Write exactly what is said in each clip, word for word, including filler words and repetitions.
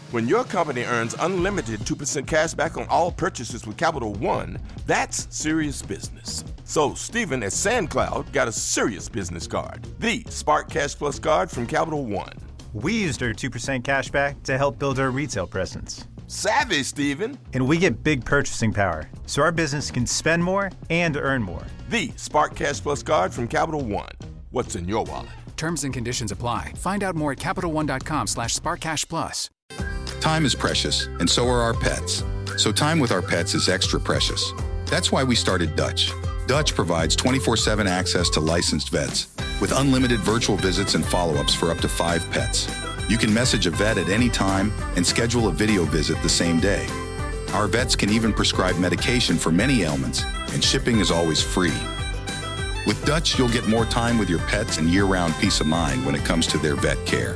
When your company earns unlimited two percent cash back on all purchases with Capital One, that's serious business. So Stephen at SandCloud got a serious business card, the Spark Cash Plus card from Capital One. We used our two percent cash back to help build our retail presence. Savvy, Stephen. And we get big purchasing power, so our business can spend more and earn more. The Spark Cash Plus card from Capital One. What's in your wallet? Terms and conditions apply. Find out more at CapitalOne.com slash SparkCashPlus. Time is precious, and so are our pets. So time with our pets is extra precious. That's why we started Dutch. Dutch provides twenty-four seven access to licensed vets with unlimited virtual visits and follow-ups for up to five pets. You can message a vet at any time and schedule a video visit the same day. Our vets can even prescribe medication for many ailments, and shipping is always free. With Dutch, you'll get more time with your pets and year-round peace of mind when it comes to their vet care.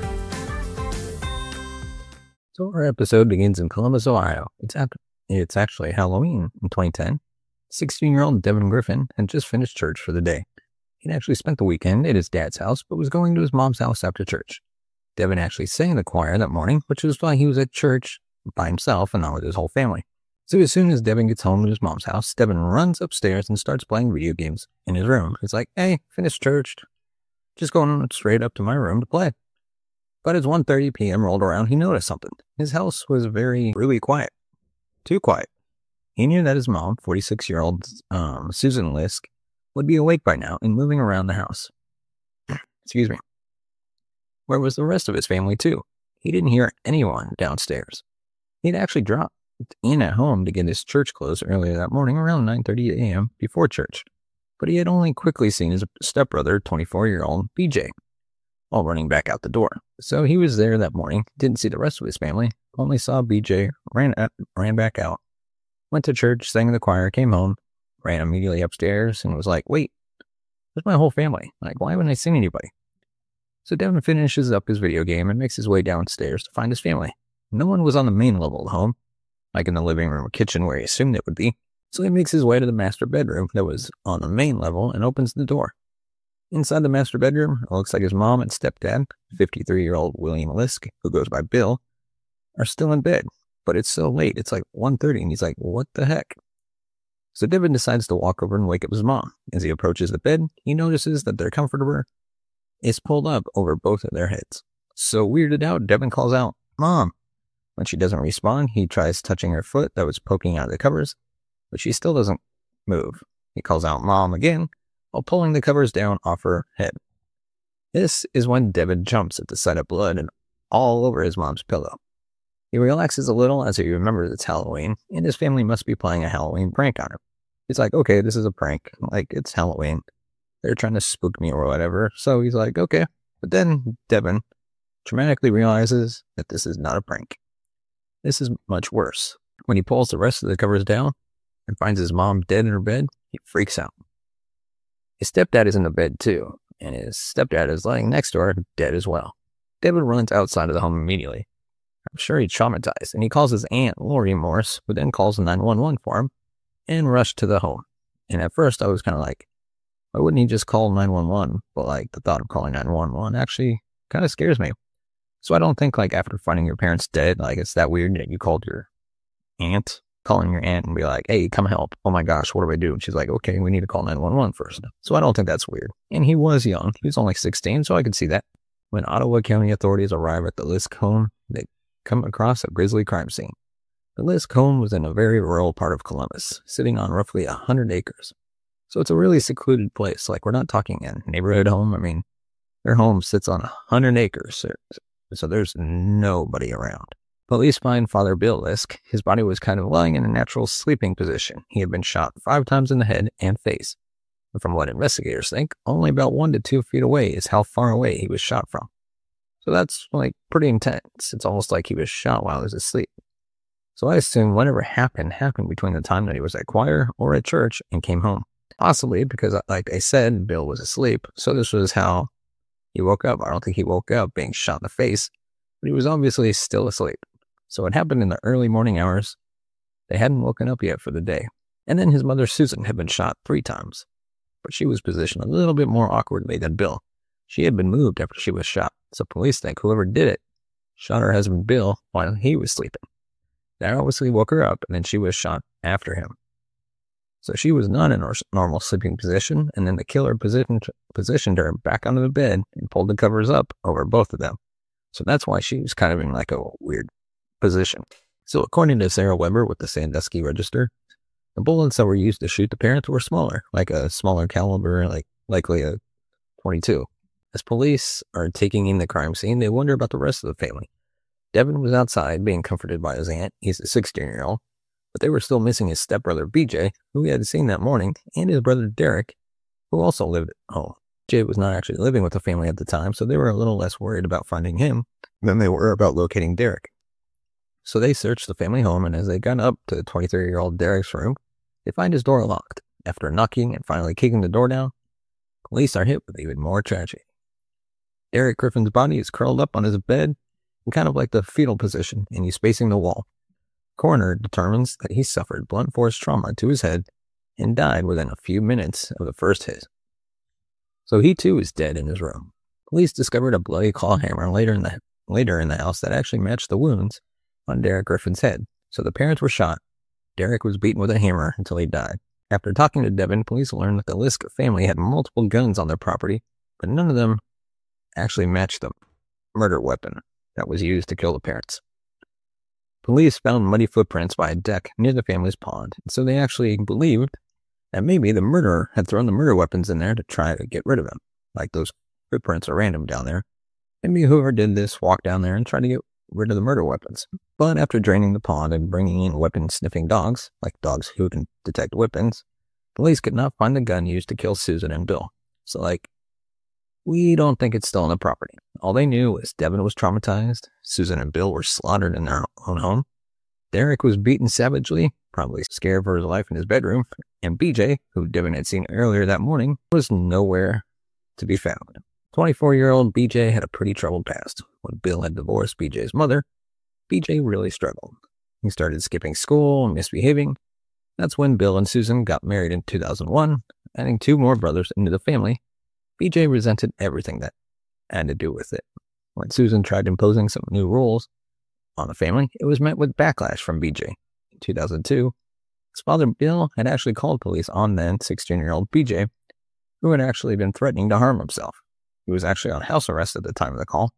So our episode begins in Columbus, Ohio. It's after, it's actually Halloween in twenty ten. sixteen-year-old Devin Griffin had just finished church for the day. He'd actually spent the weekend at his dad's house, but was going to his mom's house after church. Devin actually sang in the choir that morning, which was why he was at church by himself and not with his whole family. So as soon as Devin gets home to his mom's house, Devin runs upstairs and starts playing video games in his room. He's like, hey, finished church. Just going straight up to my room to play. But as one thirty p.m. rolled around, he noticed something. His house was very, really quiet. Too quiet. He knew that his mom, forty-six-year-old um, Susan Lisk, would be awake by now and moving around the house. Excuse me. Where was the rest of his family, too? He didn't hear anyone downstairs. He'd actually dropped in at home to get his church clothes earlier that morning around nine thirty a.m. before church. But he had only quickly seen his stepbrother, twenty-four-year-old B J, while running back out the door. So he was there that morning, didn't see the rest of his family, only saw B J, ran, at, ran back out, went to church, sang in the choir, came home, ran immediately upstairs, and was like, wait, there's my whole family. Like, why haven't I seen anybody? So Devin finishes up his video game and makes his way downstairs to find his family. No one was on the main level of the home, like in the living room or kitchen where he assumed it would be. So he makes his way to the master bedroom that was on the main level and opens the door. Inside the master bedroom, it looks like his mom and stepdad, fifty-three-year-old William Lisk, who goes by Bill, are still in bed. But it's so late, it's like one thirty, and he's like, what the heck? So Devin decides to walk over and wake up his mom. As he approaches the bed, he notices that their comforter is pulled up over both of their heads. So weirded out, Devin calls out, Mom. When she doesn't respond, he tries touching her foot that was poking out of the covers, but she still doesn't move. He calls out Mom again, while pulling the covers down off her head. This is when Devin jumps at the sight of blood and all over his mom's pillow. He relaxes a little as he remembers it's Halloween, and his family must be playing a Halloween prank on him. He's like, okay, this is a prank. Like, it's Halloween. They're trying to spook me or whatever. So he's like, okay. But then Devin dramatically realizes that this is not a prank. This is much worse. When he pulls the rest of the covers down and finds his mom dead in her bed, he freaks out. His stepdad is in the bed too, and his stepdad is lying next to her, dead as well. Devin runs outside of the home immediately. I'm sure he's traumatized, and he calls his aunt, Lori Morse, who then calls nine one one for him, and rushed to the home. And at first I was kind of like, why wouldn't he just call nine one one? But like, the thought of calling nine one one actually kind of scares me. So I don't think like after finding your parents dead, like it's that weird that you called your aunt, calling your aunt and be like, hey, come help. Oh my gosh, what do I do? And she's like, okay, we need to call nine one one first. So I don't think that's weird. And he was young. He was only sixteen, so I could see that. When Ottawa County authorities arrive at the Lisk home, they come across a grisly crime scene. The Lisk home was in a very rural part of Columbus, sitting on roughly one hundred acres. So it's a really secluded place. Like, we're not talking a neighborhood home. I mean, their home sits on one hundred acres, so, so there's nobody around. Police find Father Bill Lisk. His body was kind of lying in a natural sleeping position. He had been shot five times in the head and face. And from what investigators think, only about one to two feet away is how far away he was shot from. So that's, like, pretty intense. It's almost like he was shot while he was asleep. So I assume whatever happened, happened between the time that he was at choir or at church and came home. Possibly because, like I said, Bill was asleep. So this was how he woke up. I don't think he woke up being shot in the face, but he was obviously still asleep. So it happened in the early morning hours. They hadn't woken up yet for the day. And then his mother, Susan, had been shot three times. But she was positioned a little bit more awkwardly than Bill. She had been moved after she was shot. So police think whoever did it shot her husband Bill while he was sleeping. That obviously woke her up, and then she was shot after him. So she was not in her normal sleeping position, and then the killer positioned, positioned her back onto the bed and pulled the covers up over both of them. So that's why she was kind of in like a weird position. So according to Sarah Weber with the Sandusky Register, the bullets that were used to shoot the parents were smaller, like a smaller caliber, like likely a twenty-two. As police are taking in the crime scene, they wonder about the rest of the family. Devin was outside being comforted by his aunt. He's a sixteen-year-old. But they were still missing his stepbrother B J, who he had seen that morning, and his brother Derek, who also lived at home. Jay was not actually living with the family at the time, so they were a little less worried about finding him than they were about locating Derek. So they searched the family home, and as they got up to twenty-three-year-old Derek's room, they find his door locked. After knocking and finally kicking the door down, police are hit with even more tragedy. Derek Griffin's body is curled up on his bed in kind of like the fetal position, and he's facing the wall. Coroner determines that he suffered blunt force trauma to his head and died within a few minutes of the first hit. So he too is dead in his room. Police discovered a bloody claw hammer later in the later in the house that actually matched the wounds on Derek Griffin's head. So the parents were shot. Derek was beaten with a hammer until he died. After talking to Devin, police learned that the Lisk family had multiple guns on their property, but none of them actually matched the murder weapon that was used to kill the parents. Police found muddy footprints by a deck near the family's pond, and so they actually believed that maybe the murderer had thrown the murder weapons in there to try to get rid of them. Like those footprints are random down there. Maybe whoever did this walked down there and tried to get rid of the murder weapons. But after draining the pond and bringing in weapon-sniffing dogs, like dogs who can detect weapons, police could not find the gun used to kill Susan and Bill. So, like, we don't think it's still on the property. All they knew was Devin was traumatized, Susan and Bill were slaughtered in their own home, Derek was beaten savagely, probably scared for his life in his bedroom, and B J, who Devin had seen earlier that morning, was nowhere to be found. twenty-four-year-old B J had a pretty troubled past. When Bill had divorced B J's mother, B J really struggled. He started skipping school and misbehaving. That's when Bill and Susan got married in two thousand one, adding two more brothers into the family. B J resented everything that had to do with it. When Susan tried imposing some new rules on the family, it was met with backlash from B J. In two thousand two, his father Bill had actually called police on then sixteen-year-old B J, who had actually been threatening to harm himself. He was actually on house arrest at the time of the call.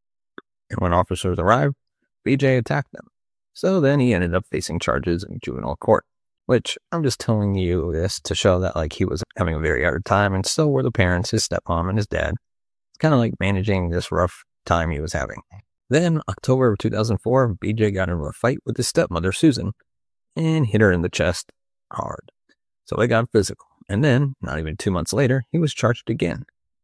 And when officers arrived, B J attacked them. So then he ended up facing charges in juvenile court, which I'm just telling you this to show that like he was having a very hard time, and so were the parents, his stepmom and his dad. It's kind of like managing this rough time he was having. Then, October of two thousand four, B J got into a fight with his stepmother, Susan, and hit her in the chest hard. So they got physical. And then, not even two months later, he was charged again.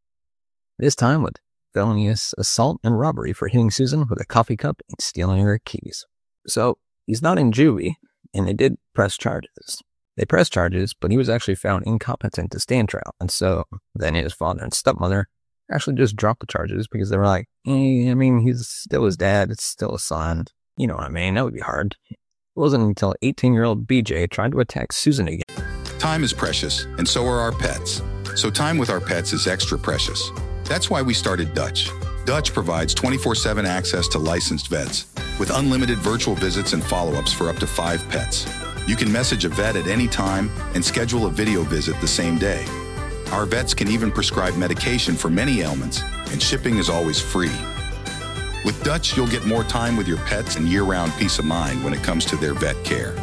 This time with felonious assault and robbery for hitting Susan with a coffee cup and stealing her keys. So, he's not in juvie, and they did press charges. They pressed charges, but he was actually found incompetent to stand trial. And so, then his father and stepmother actually just dropped the charges because they were like, eh, I mean, he's still his dad, it's still his son. You know what I mean? That would be hard. It wasn't until eighteen-year-old B J tried to attack Susan again. Time is precious, and so are our pets. So time with our pets is extra precious. That's why we started Dutch. Dutch provides twenty-four seven access to licensed vets with unlimited virtual visits and follow-ups for up to five pets. You can message a vet at any time and schedule a video visit the same day. Our vets can even prescribe medication for many ailments, and shipping is always free. With Dutch, you'll get more time with your pets and year-round peace of mind when it comes to their vet care.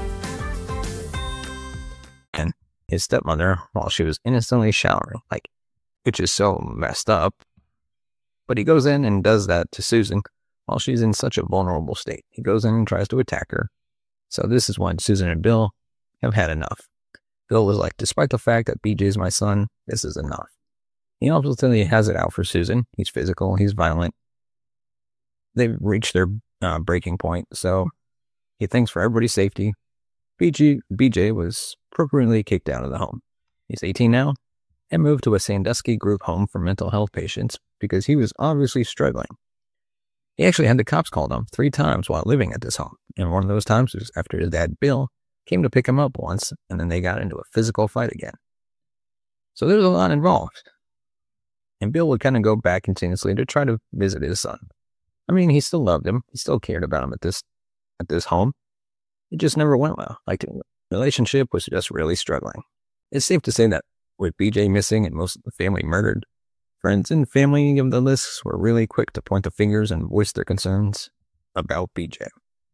And his stepmother, while she was innocently showering, like, which is so messed up. But he goes in and does that to Susan while she's in such a vulnerable state. He goes in and tries to attack her. So this is when Susan and Bill have had enough. Bill was like, despite the fact that B J's my son, this is enough. He obviously has it out for Susan. He's physical, he's violent. They've reached their uh, breaking point, so he thinks for everybody's safety, B J, B J was appropriately kicked out of the home. He's eighteen now and moved to a Sandusky group home for mental health patients because he was obviously struggling. He actually had the cops called him three times while living at this home, and one of those times was after his dad, Bill, came to pick him up once, and then they got into a physical fight again. So there's a lot involved. And Bill would kind of go back continuously to try to visit his son. I mean, he still loved him. He still cared about him at this at this home. It just never went well. Like, the relationship was just really struggling. It's safe to say that with B J missing and most of the family murdered, friends and family of the lists were really quick to point the fingers and voice their concerns about B J.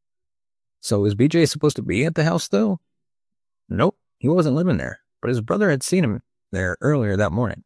So was B J supposed to be at the house, though? Nope, he wasn't living there, but his brother had seen him there earlier that morning.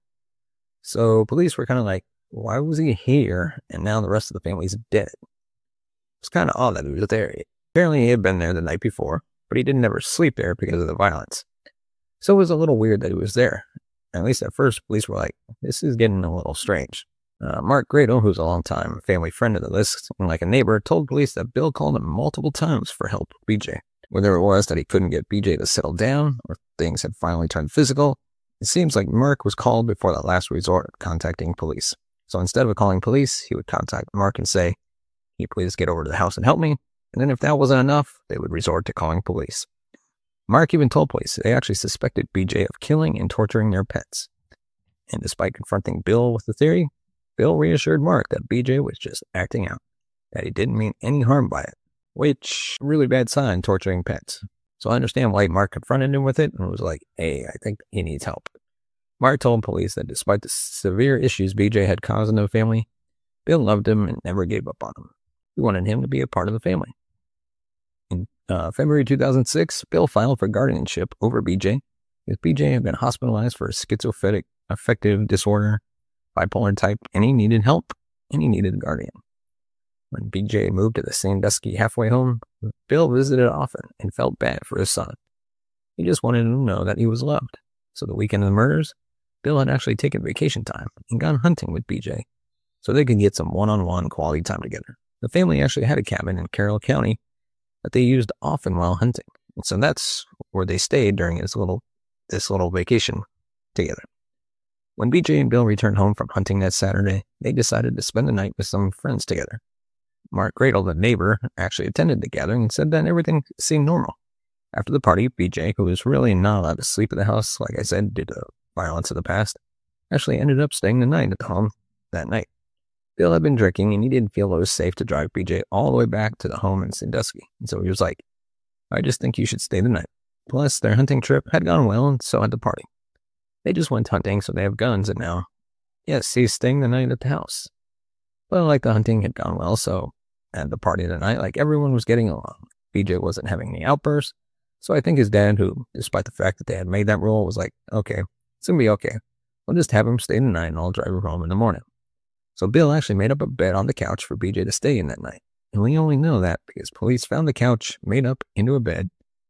So police were kind of like, why was he here and now the rest of the family's dead? It's kind of odd that he was there. Apparently he had been there the night before, but he didn't ever sleep there because of the violence. So it was a little weird that he was there. At least at first, police were like, this is getting a little strange. Uh, Mark Gradle, who's a longtime family friend of the list and like a neighbor, told police that Bill called him multiple times for help with B J. Whether it was that he couldn't get B J to settle down or things had finally turned physical, it seems like Mark was called before the last resort of contacting police. So instead of calling police, he would contact Mark and say, can you please get over to the house and help me? And then if that wasn't enough, they would resort to calling police. Mark even told police they actually suspected B J of killing and torturing their pets. And despite confronting Bill with the theory, Bill reassured Mark that B J was just acting out, that he didn't mean any harm by it, which a really bad sign, torturing pets. So I understand why Mark confronted him with it and was like, hey, I think he needs help. Mark told police that despite the severe issues B J had caused in the family, Bill loved him and never gave up on him. He wanted him to be a part of the family. In uh, February two thousand six, Bill filed for guardianship over B J, because B J had been hospitalized for schizophrenic affective disorder, bipolar type, and he needed help, and he needed a guardian. When B J moved to the Sandusky halfway home, Bill visited often and felt bad for his son. He just wanted him to know that he was loved. So the weekend of the murders, Bill had actually taken vacation time and gone hunting with B J so they could get some one-on-one quality time together. The family actually had a cabin in Carroll County that they used often while hunting. And so that's where they stayed during his little, this little vacation together. When B J and Bill returned home from hunting that Saturday, they decided to spend the night with some friends together. Mark Gradle, the neighbor, actually attended the gathering and said that everything seemed normal. After the party, B J, who was really not allowed to sleep at the house, like I said, due to violence of the past, actually ended up staying the night at the home that night. Bill had been drinking and he didn't feel it was safe to drive B J all the way back to the home in Sandusky. And so he was like, I just think you should stay the night. Plus, their hunting trip had gone well and so had the party. They just went hunting, so they have guns, and now, yes, he's staying the night at the house. But like the hunting had gone well, so at the party tonight, like everyone was getting along. B J wasn't having any outbursts, so I think his dad, who, despite the fact that they had made that rule, was like, okay, it's gonna be okay. We'll just have him stay the night and I'll drive her home in the morning. So Bill actually made up a bed on the couch for B J to stay in that night. And we only know that because police found the couch made up into a bed.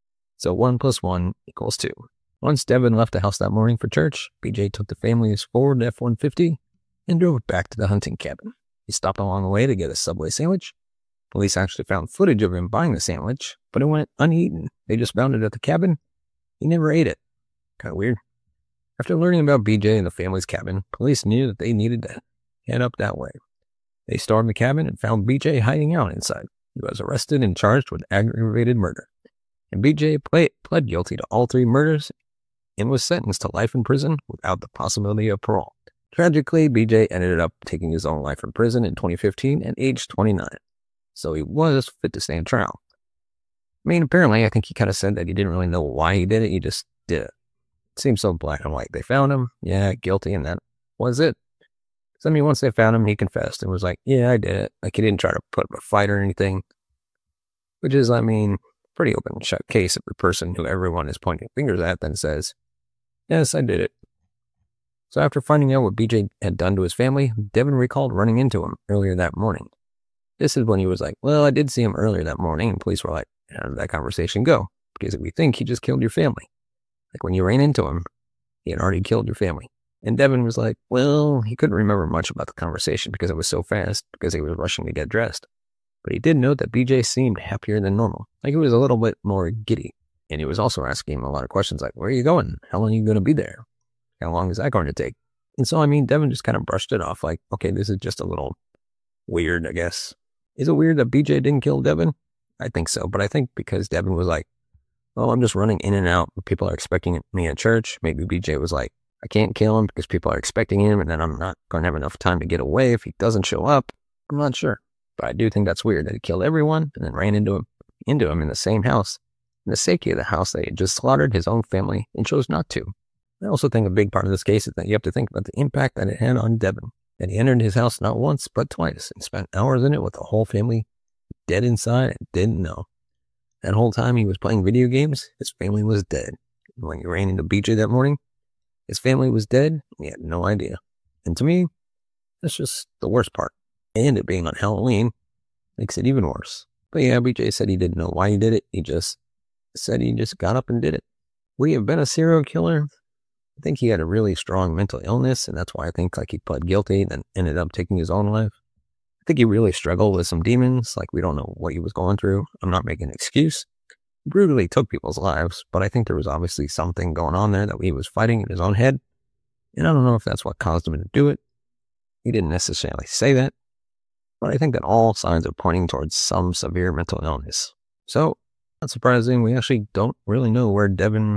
So one plus one equals two. Once Devin left the house that morning for church, B J took the family's Ford F one fifty and drove it back to the hunting cabin. He stopped along the way to get a Subway sandwich. Police actually found footage of him buying the sandwich, but it went uneaten. They just found it at the cabin. He never ate it. Kind of weird. After learning about B J and the family's cabin, police knew that they needed to head up that way. They stormed the cabin and found B J hiding out inside. He was arrested and charged with aggravated murder. And B J play, pled guilty to all three murders and was sentenced to life in prison without the possibility of parole. Tragically, B J ended up taking his own life in prison in twenty fifteen at age twenty-nine. So he was fit to stand trial. I mean, apparently, I think he kind of said that he didn't really know why he did it. He just did it. It seems so black and white. They found him, yeah, guilty, and that was it. So, I mean, once they found him, he confessed and was like, yeah, I did it. Like, he didn't try to put up a fight or anything. Which is, I mean, pretty open and shut case if the person who everyone is pointing fingers at then says, yes, I did it. So after finding out what B J had done to his family, Devin recalled running into him earlier that morning. This is when he was like, well, I did see him earlier that morning, and police were like, how did that conversation go? Because we think he just killed your family. Like when you ran into him, he had already killed your family. And Devin was like, well, he couldn't remember much about the conversation because it was so fast, because he was rushing to get dressed. But he did note that B J seemed happier than normal. Like he was a little bit more giddy. And he was also asking him a lot of questions like, where are you going? How long are you going to be there? How long is that going to take? And so, I mean, Devin just kind of brushed it off like, okay, this is just a little weird, I guess. Is it weird that B J didn't kill Devin? I think so. But I think because Devin was like, oh, I'm just running in and out. People are expecting me at church. Maybe B J was like, I can't kill him because people are expecting him, and then I'm not going to have enough time to get away if he doesn't show up. I'm not sure. But I do think that's weird that he killed everyone and then ran into him, into him in the same house, in the safety of the house that he had just slaughtered his own family and chose not to. I also think a big part of this case is that you have to think about the impact that it had on Devin. That he entered his house not once, but twice, and spent hours in it with the whole family dead inside and didn't know. That whole time he was playing video games, his family was dead. And when he ran into B J that morning, his family was dead, and he had no idea. And to me, that's just the worst part. And it being on Halloween makes it even worse. But yeah, B J said he didn't know why he did it. He just said he just got up and did it. Would he have been a serial killer? I think he had a really strong mental illness, and that's why I think like he pled guilty and then ended up taking his own life. I think he really struggled with some demons, like we don't know what he was going through. I'm not making an excuse. He brutally took people's lives, but I think there was obviously something going on there that he was fighting in his own head, and I don't know if that's what caused him to do it. He didn't necessarily say that, but I think that all signs are pointing towards some severe mental illness. So, not surprising, we actually don't really know where Devin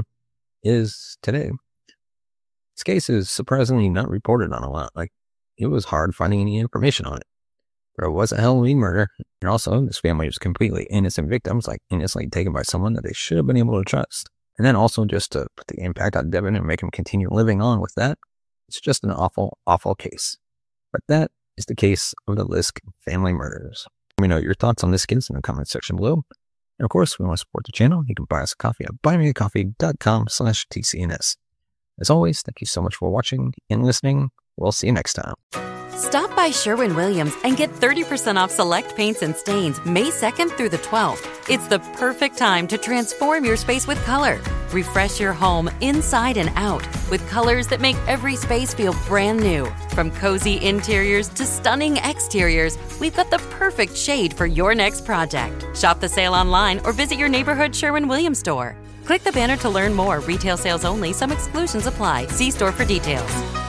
is today. This case is surprisingly not reported on a lot. Like, it was hard finding any information on it. There was a Halloween murder, and also this family was completely innocent victims, like innocently taken by someone that they should have been able to trust. And then also just to put the impact on Devin and make him continue living on with that, it's just an awful, awful case. But that is the case of the Lisk family murders. Let me know your thoughts on this case in the comment section below. And of course, if you want to support the channel, you can buy us a coffee at buymeacoffee.com slash TCNS. As always, thank you so much for watching and listening. We'll see you next time. Stop by Sherwin-Williams and get thirty percent off select paints and stains May second through the twelfth. It's the perfect time to transform your space with color. Refresh your home inside and out with colors that make every space feel brand new. From cozy interiors to stunning exteriors, we've got the perfect shade for your next project. Shop the sale online or visit your neighborhood Sherwin-Williams store. Click the banner to learn more. Retail sales only. Some exclusions apply. See store for details.